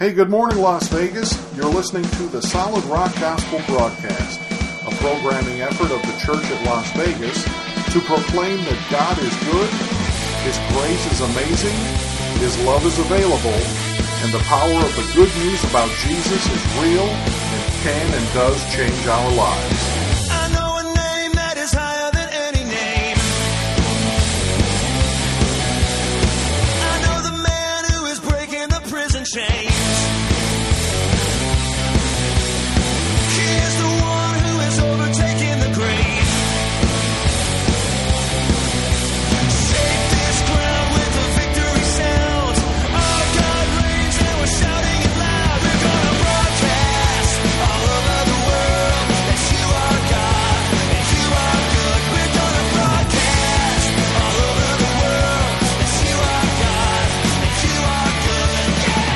Hey, good morning, Las Vegas. You're listening to the Solid Rock Gospel Broadcast, a programming effort of the Church at Las Vegas to proclaim that God is good, His grace is amazing, His love is available, and the power of the good news about Jesus is real and can and does change our lives. I know a name that is higher than any name. I know the man who is breaking the prison chains. He is the one who has overtaken the grave. Shake this ground with the victory sound. Our God reigns and we're shouting it loud. We're gonna broadcast all over the world that you are God and you are good. We're gonna broadcast all over the world that you are God and you are good.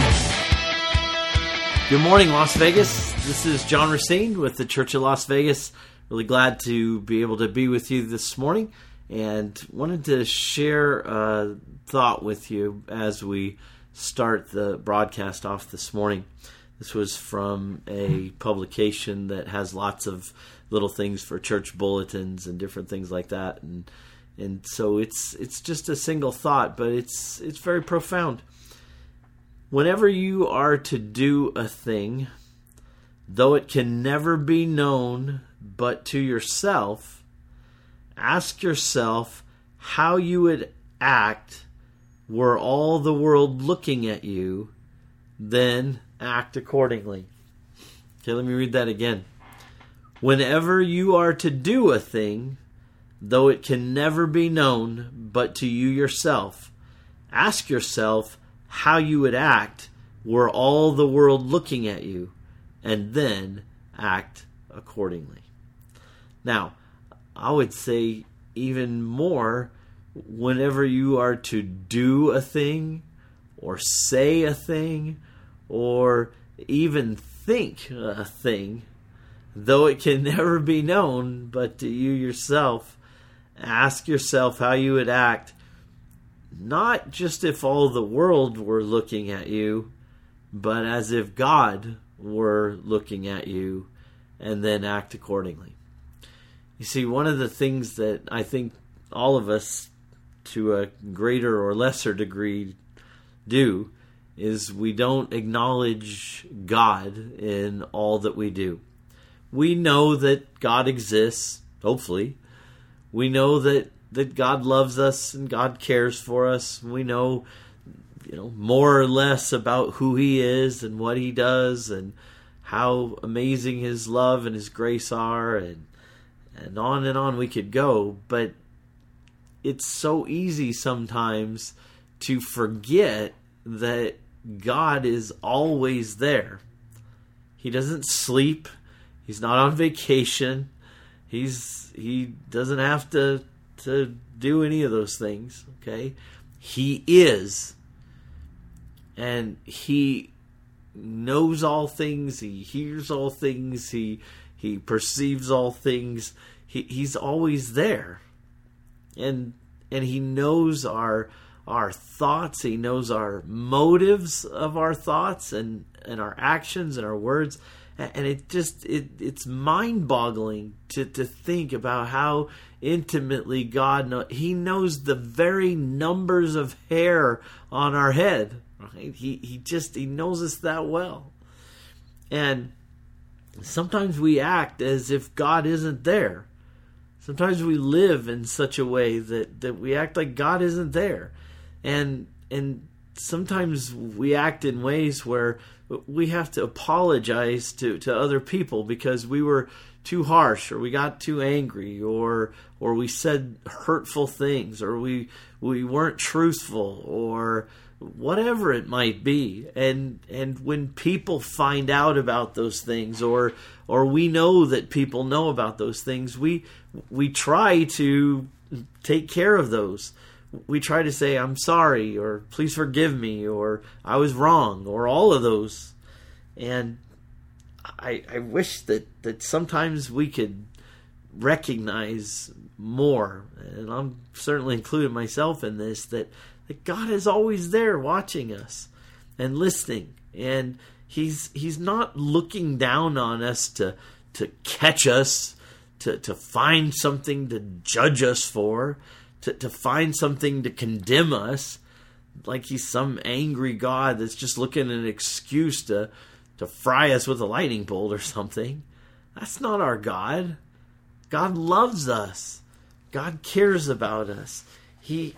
Yeah. Good morning, Las Vegas. This is John Racine with the Church of Las Vegas. Really glad to be able to be with you this morning, and wanted to share a thought with you as we start the broadcast off this morning. This was from a publication that has lots of little things for church bulletins and different things like that, and so it's just a single thought, but it's very profound. Whenever you are to do a thing, though it can never be known but to yourself, ask yourself how you would act were all the world looking at you, then act accordingly. Okay, let me read that again. Whenever you are to do a thing, though it can never be known but to you yourself, ask yourself how you would act were all the world looking at you, and then act accordingly. Now, I would say even more, whenever you are to do a thing, or say a thing, or even think a thing, though it can never be known but to you yourself, ask yourself how you would act, not just if all the world were looking at you, but as if God were looking at you, and then act accordingly. You see, one of the things that I think all of us, to a greater or lesser degree, do is we don't acknowledge God in all that we do. We know that God exists, hopefully. We know that God loves us and God cares for us. We know, more or less about who He is and what He does and how amazing His love and His grace are, and on we could go. But it's so easy sometimes to forget that God is always there. He doesn't sleep. He's not on vacation. He doesn't have to do any of those things, okay? He is. And He knows all things. He hears all things. He perceives all things. He's always there. And He knows our thoughts. He knows our motives of our thoughts and our actions and our words. And it's mind-boggling to think about how intimately God knows. He knows the very numbers of hair on our head. Right? He knows us that well. And sometimes we act as if God isn't there. Sometimes we live in such a way that we act like God isn't there. And sometimes we act in ways where we have to apologize to other people because we were too harsh, or we got too angry, or we said hurtful things, or we weren't truthful, or whatever it might be. And when people find out about those things, or we know that people know about those things, we try to take care of those. We try to say, I'm sorry, or please forgive me, or I was wrong, or all of those. And I wish that sometimes we could recognize more, and I'm certainly including myself in this, that God is always there watching us and listening And he's not looking down on us to catch us, to find something to judge us for, to find something to condemn us, like he's some angry God that's just looking at an excuse to fry us with a lightning bolt or something. That's not our God. God loves us. God cares about us. He's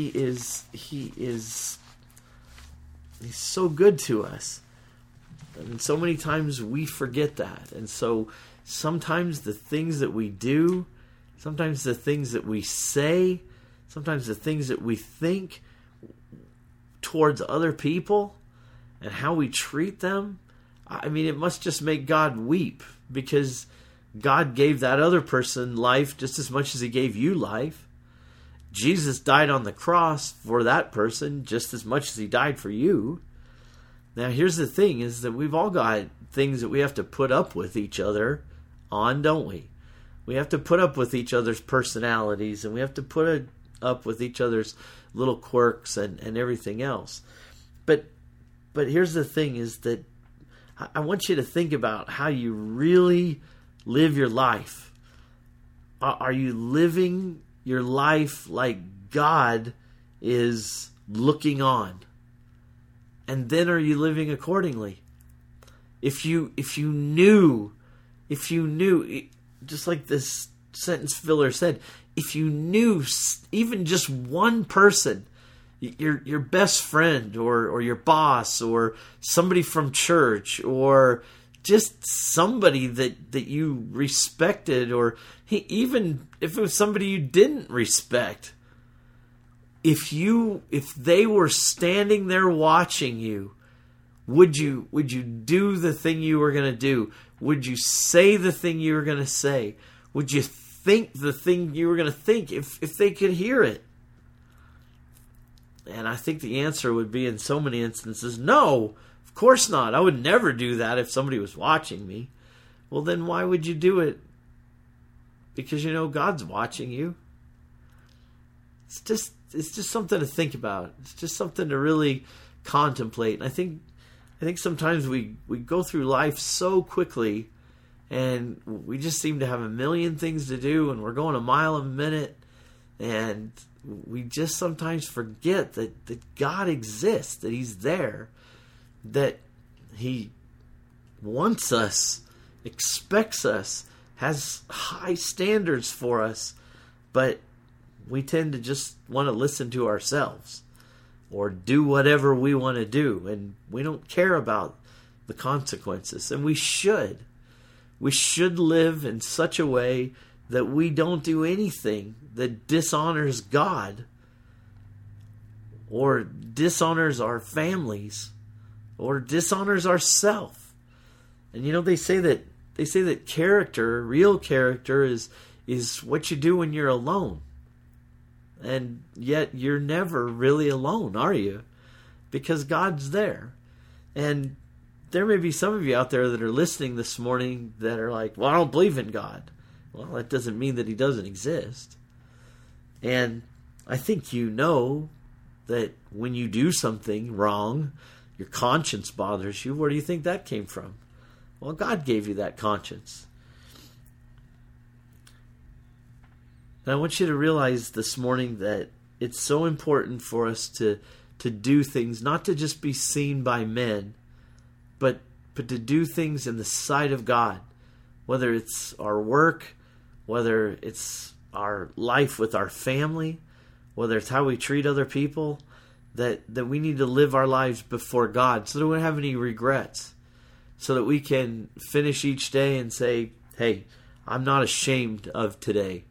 so good to us. And so many times we forget that. And so sometimes the things that we do, sometimes the things that we say, sometimes the things that we think towards other people and how we treat them, I mean, it must just make God weep, because God gave that other person life just as much as he gave you life. Jesus died on the cross for that person just as much as he died for you. Now, here's the thing, is that we've all got things that we have to put up with each other on, don't we? We have to put up with each other's personalities, and we have to put up with each other's little quirks and everything else. But here's the thing, is that I want you to think about how you really live your life. Are you living your life like God is looking on? And then are you living accordingly? If you knew, just like this sentence filler said, if you knew even just one person, your best friend or your boss or somebody from church or just somebody that you respected, or even if it was somebody you didn't respect, if they were standing there watching you, would you do the thing you were going to do? Would you say the thing you were going to say? Would you think the thing you were going to think if they could hear it? And I think the answer would be, in so many instances, no, of course not. I would never do that if somebody was watching me. Well, then why would you do it? Because you know God's watching you. It's just something to think about. It's just something to really contemplate. And I think sometimes we go through life so quickly, and we just seem to have a million things to do, and we're going a mile a minute, and we just sometimes forget that God exists, that he's there, that he wants us, expects us, has high standards for us, but we tend to just want to listen to ourselves or do whatever we want to do, and we don't care about the consequences. And we should. We should live in such a way that we don't do anything that dishonors God or dishonors our families or dishonors ourselves. And you know, they say that character, real character, is what you do when you're alone. And yet you're never really alone, are you? Because God's there. And there may be some of you out there that are listening this morning that are like, well, I don't believe in God. Well, that doesn't mean that he doesn't exist. And I think you know that when you do something wrong, your conscience bothers you. Where do you think that came from? Well, God gave you that conscience. And I want you to realize this morning that it's so important for us to do things, not to just be seen by men, but to do things in the sight of God. Whether it's our work, whether it's our life with our family, whether it's how we treat other people, that we need to live our lives before God so that we don't have any regrets, so that we can finish each day and say, hey, I'm not ashamed of today.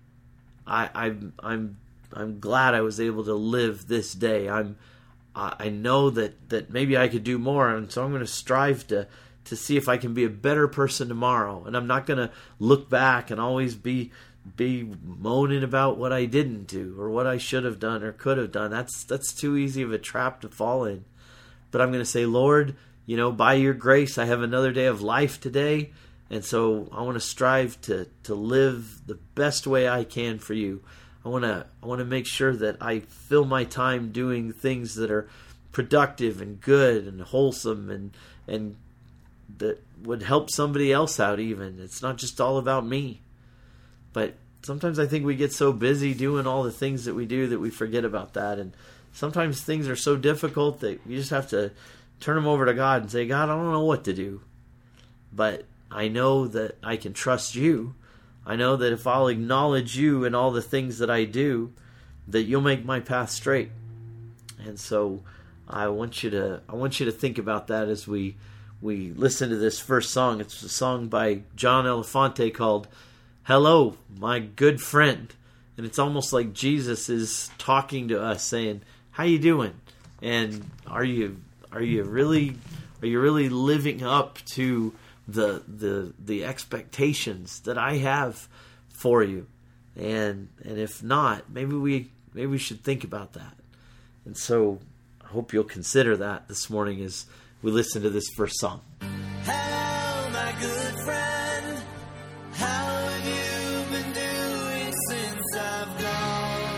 I'm glad I was able to live this day. I know that maybe I could do more, and so I'm going to strive to see if I can be a better person tomorrow. And I'm not going to look back and always be moaning about what I didn't do or what I should have done or could have done. That's too easy of a trap to fall in. But I'm going to say, Lord, you know, by your grace, I have another day of life today. And so I want to strive to live the best way I can for you. I want to make sure that I fill my time doing things that are productive and good and wholesome and that would help somebody else out even. It's not just all about me. But sometimes I think we get so busy doing all the things that we do that we forget about that. And sometimes things are so difficult that you just have to turn them over to God and say, God, I don't know what to do. But I know that I can trust you. I know that if I'll acknowledge you in all the things that I do, that you'll make my path straight. And so I want you to think about that as we listen to this first song. It's a song by John Elefante called Hello, My Good Friend. And it's almost like Jesus is talking to us saying, how you doing? And are you really living up to the expectations that I have for you? And if not, maybe we should think about that. And so I hope you'll consider that this morning as we listen to this first song. Hello, my good friend. How have you been doing since I've gone?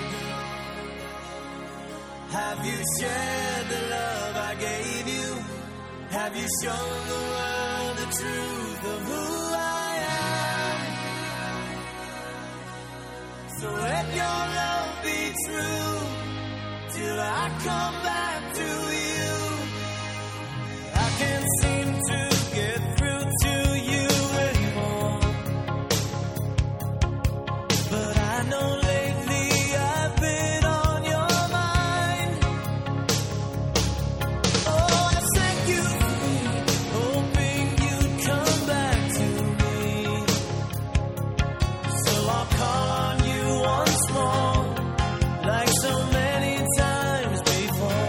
Have you shared the love I gave you? Have you shown the world the truth of who I am? So let your love be true till I come back to you. I can't seem to get through to you anymore, but I know lately I've been on your mind. Oh, I set you free, hoping you'd come back to me. So I'll call on you once more, like so many times before.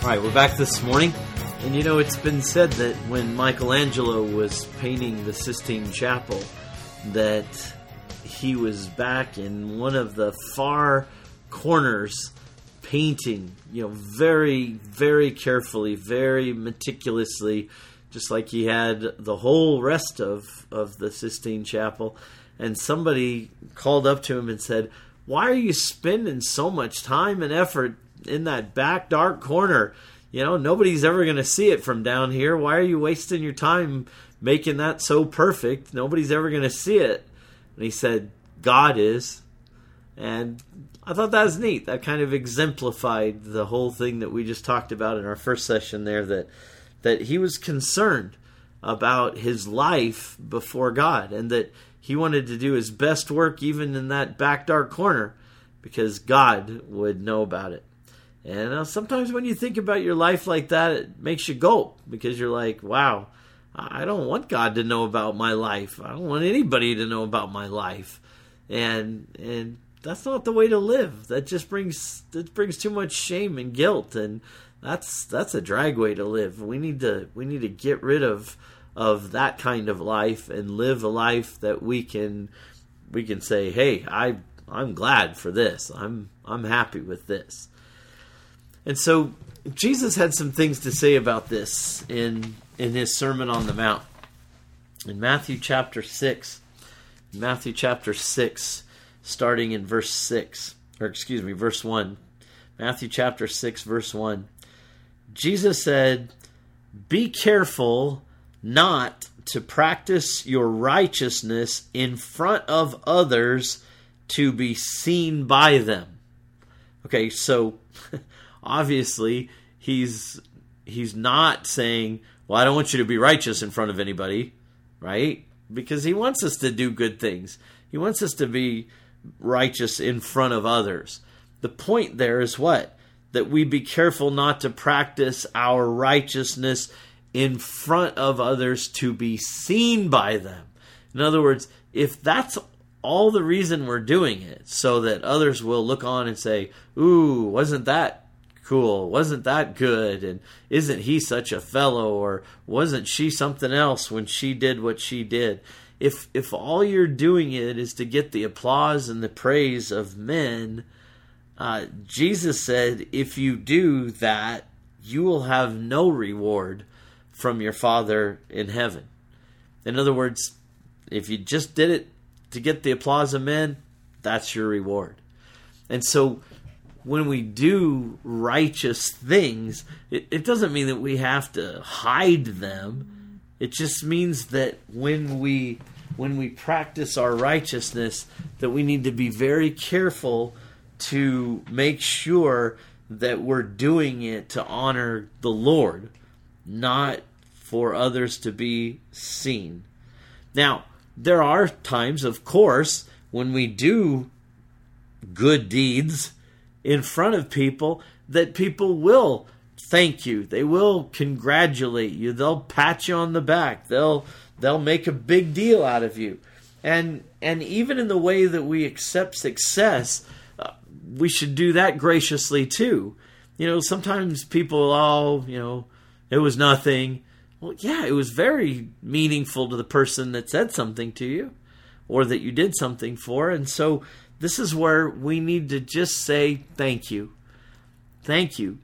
All right, we're back this morning, and you know, it's been said that when Michelangelo was painting the Sistine Chapel, that he was back in one of the far corners painting, you know, very, very carefully, very meticulously, just like he had the whole rest of the Sistine Chapel. And somebody called up to him and said, "Why are you spending so much time and effort in that back dark corner? You know, nobody's ever going to see it from down here. Why are you wasting your time making that so perfect? Nobody's ever going to see it." And he said, "God is." And I thought that was neat. That kind of exemplified the whole thing that we just talked about in our first session there, that he was concerned about his life before God, and that he wanted to do his best work even in that back dark corner because God would know about it. And sometimes when you think about your life like that, it makes you gulp, because you're like, wow, I don't want God to know about my life. I don't want anybody to know about my life. And that's not the way to live. That just brings too much shame and guilt, and that's a drag way to live. We need to get rid of that kind of life and live a life that we can say, hey, I'm glad for this. I'm happy with this. And so Jesus had some things to say about this in his Sermon on the Mount. In Matthew chapter 6, starting in verse 1. Matthew chapter 6, verse 1. Jesus said, "Be careful not to practice your righteousness in front of others to be seen by them." Okay, so obviously he's not saying, well, I don't want you to be righteous in front of anybody, right? Because he wants us to do good things. He wants us to be righteous in front of others. The point there is what? That we be careful not to practice our righteousness in front of others to be seen by them. In other words, if that's all the reason we're doing it, so that others will look on and say, ooh, wasn't that cool? Wasn't that good? And isn't he such a fellow? Or wasn't she something else when she did what she did? If all you're doing it is to get the applause and the praise of men, Jesus said, if you do that, you will have no reward from your Father in heaven. In other words, if you just did it to get the applause of men, that's your reward. And so when we do righteous things, it doesn't mean that we have to hide them. It just means that when we practice our righteousness, that we need to be very careful to make sure that we're doing it to honor the Lord, not for others to be seen. Now, there are times, of course, when we do good deeds in front of people, that people will thank you. They will congratulate you. They'll pat you on the back. They'll make a big deal out of you. And even in the way that we accept success, we should do that graciously too. You know, sometimes people, it was nothing. Well, yeah, it was very meaningful to the person that said something to you or that you did something for. And so this is where we need to just say thank you. Thank you.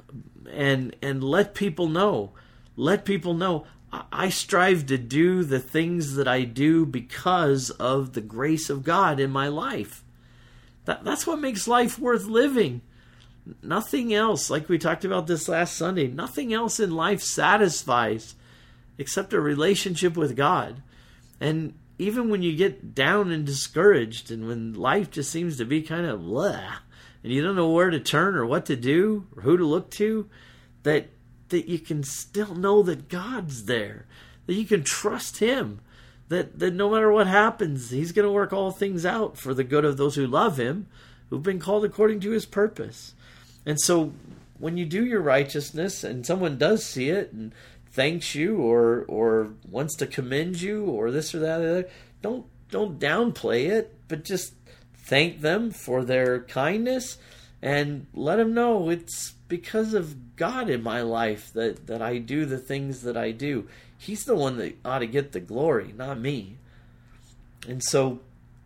And let people know. Let people know. I strive to do the things that I do because of the grace of God in my life. That's what makes life worth living. Nothing else, like we talked about this last Sunday, nothing else in life satisfies except a relationship with God. And even when you get down and discouraged, and when life just seems to be kind of blah, and you don't know where to turn or what to do or who to look to, that you can still know that God's there, that you can trust Him, that no matter what happens, He's going to work all things out for the good of those who love Him, who've been called according to His purpose. And so when you do your righteousness and someone does see it and thanks you or wants to commend you or this or that or the other, don't downplay it, but just thank them for their kindness and let him know it's because of God in my life that I do the things that I do. He's the one that ought to get the glory, not me. And so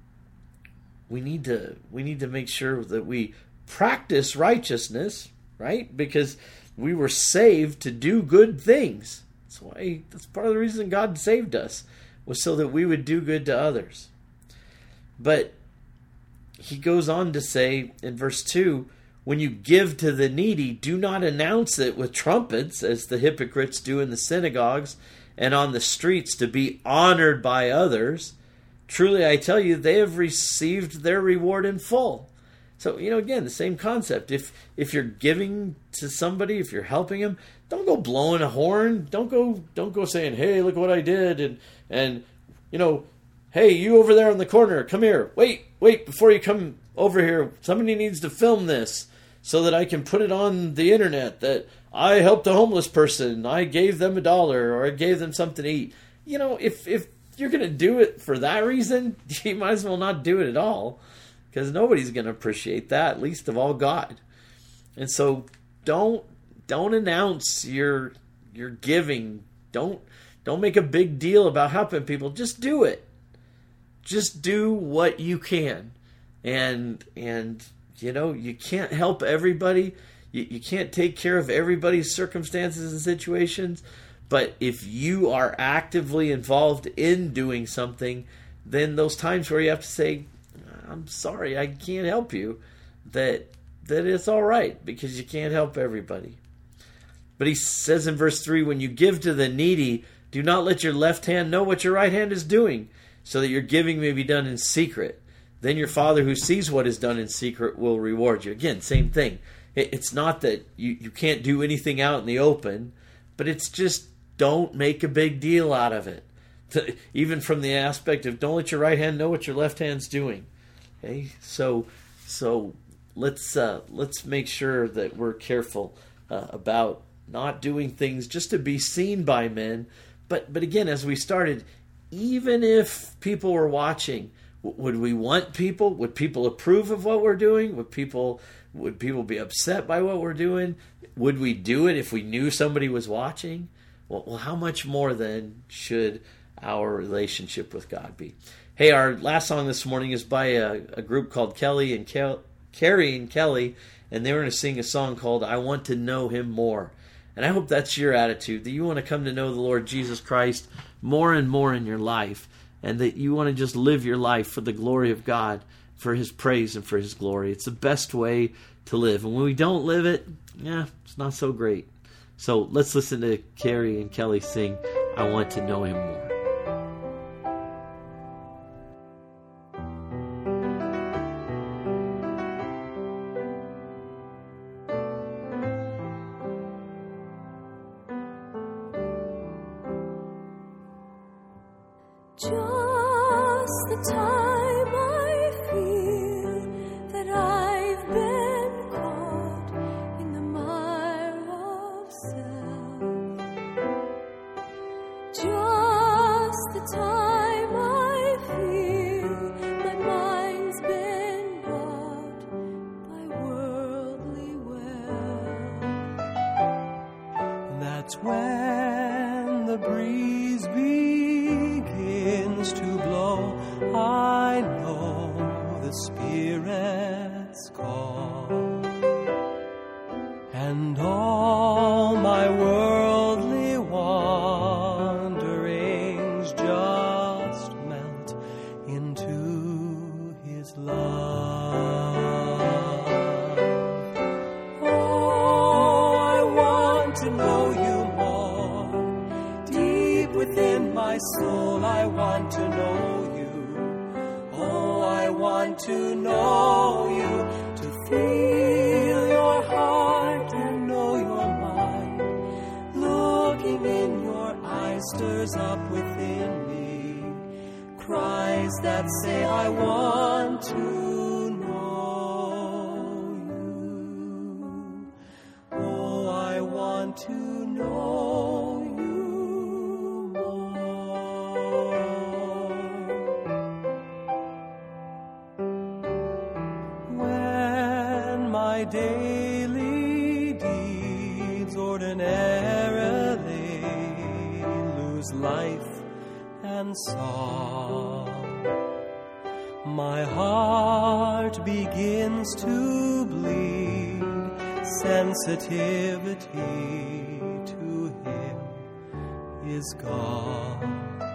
we need to make sure that we practice righteousness, right? Because we were saved to do good things. That's part of the reason God saved us, was so that we would do good to others. But he goes on to say in verse 2, when you give to the needy, do not announce it with trumpets, as the hypocrites do in the synagogues and on the streets, to be honored by others. Truly, I tell you, they have received their reward in full. So, again, the same concept. If you're giving to somebody, if you're helping them, don't go blowing a horn. Don't go saying, "Hey, look what I did," and "Hey, you over there in the corner, come here. Wait, before you come over here, somebody needs to film this so that I can put it on the internet that I helped a homeless person. I gave them $1 or I gave them something to eat." If you're going to do it for that reason, you might as well not do it at all, because nobody's going to appreciate that, least of all God. And so don't announce your giving. Don't make a big deal about helping people. Just do it. Just do what you can. And you can't help everybody. You can't take care of everybody's circumstances and situations. But if you are actively involved in doing something, then those times where you have to say, "I'm sorry, I can't help you," that it's all right, because you can't help everybody. But he says in verse 3, when you give to the needy, do not let your left hand know what your right hand is doing, so that your giving may be done in secret. Then your Father who sees what is done in secret will reward you. Again, same thing. It's not that you can't do anything out in the open, but it's just don't make a big deal out of it. Even from the aspect of don't let your right hand know what your left hand's doing. Okay, so let's make sure that we're careful about not doing things just to be seen by men. But again, as we started, even if people were watching, would we want people? Would people approve of what we're doing? Would people be upset by what we're doing? Would we do it if we knew somebody was watching? Well, how much more then should our relationship with God be? Hey, our last song this morning is by a group called Carrie and Kelly, and they were going to sing a song called "I Want to Know Him More." And I hope that's your attitude, that you want to come to know the Lord Jesus Christ more and more in your life, and that you want to just live your life for the glory of God, for His praise and for His glory. It's the best way to live. And when we don't live it, it's not so great. So let's listen to Carrie and Kelly sing "I Want to Know Him More." Just the time I feel that I've been caught in the mire of self. Just the time I feel my mind's been bought by worldly wealth. That's when the breeze begins to blow. I know the Spirit's call, and all my worldly wanderings just melt into His love. Oh, I want to know You more. Deep within my soul, I want to know You. Oh, I want to know You, to feel Your heart and know Your mind. Looking in Your eyes stirs up within me cries that say, I want to know You. Oh, I want to know You more. When my daily deeds ordinarily lose life and song, my heart begins to bleed. Sensitivity to him is gone.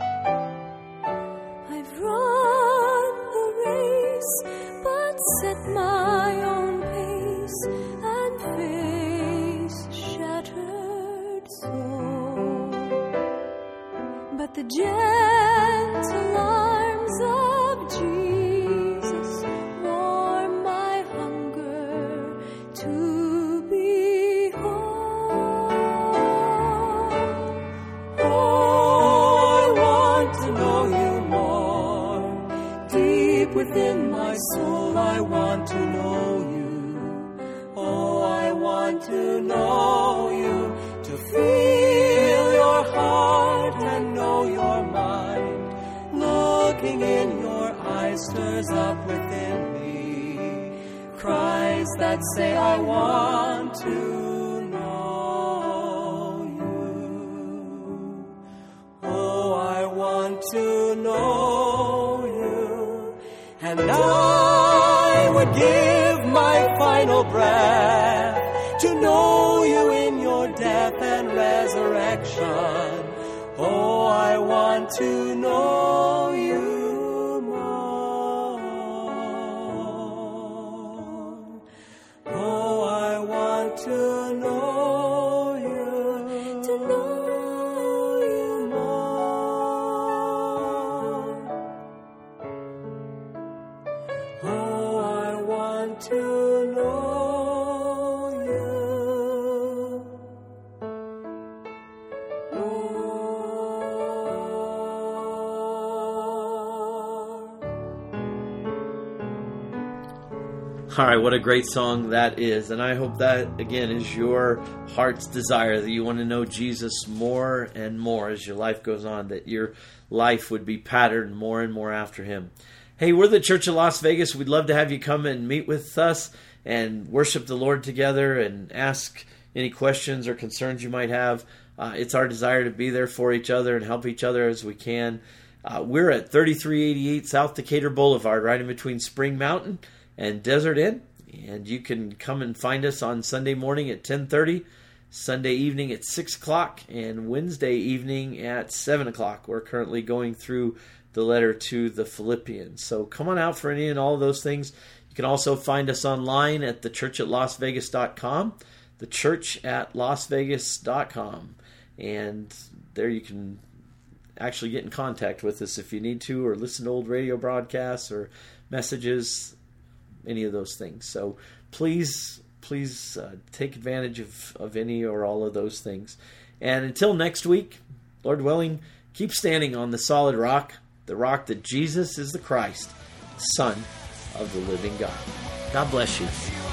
I've run the race, but set my own pace and face shattered soul. But the gentle arms of Jesus warm my hunger to behold. Oh, I want to know you more. Deep within my soul, I want to know you. Oh, I want to know you, to feel your heart and know your mind. Looking in your eyes stirs up within me cries that say, I want to know you. Oh, I want to know you, and I would give my final breath to know you in your death and resurrection. Oh, I want to know you more. Oh, I want to know you, to know you more. Oh, I want to know you more. All right, what a great song that is. And I hope that, again, is your heart's desire, that you want to know Jesus more and more as your life goes on, that your life would be patterned more and more after him. Hey, we're the Church of Las Vegas. We'd love to have you come and meet with us and worship the Lord together and ask any questions or concerns you might have. It's our desire to be there for each other and help each other as we can. We're at 3388 South Decatur Boulevard, right in between Spring Mountain and Desert Inn. And you can come and find us on Sunday morning at 10:30, Sunday evening at 6 o'clock, and Wednesday evening at 7 o'clock. We're currently going through the letter to the Philippians. So come on out for any and all of those things. You can also find us online at thechurchatlasvegas.com, thechurchatlasvegas.com. And there you can actually get in contact with us if you need to, or listen to old radio broadcasts or messages, any of those things. So please take advantage of any or all of those things. And until next week, Lord willing, keep standing on the solid rock, the rock that Jesus is the Christ, Son of the living God. God bless you.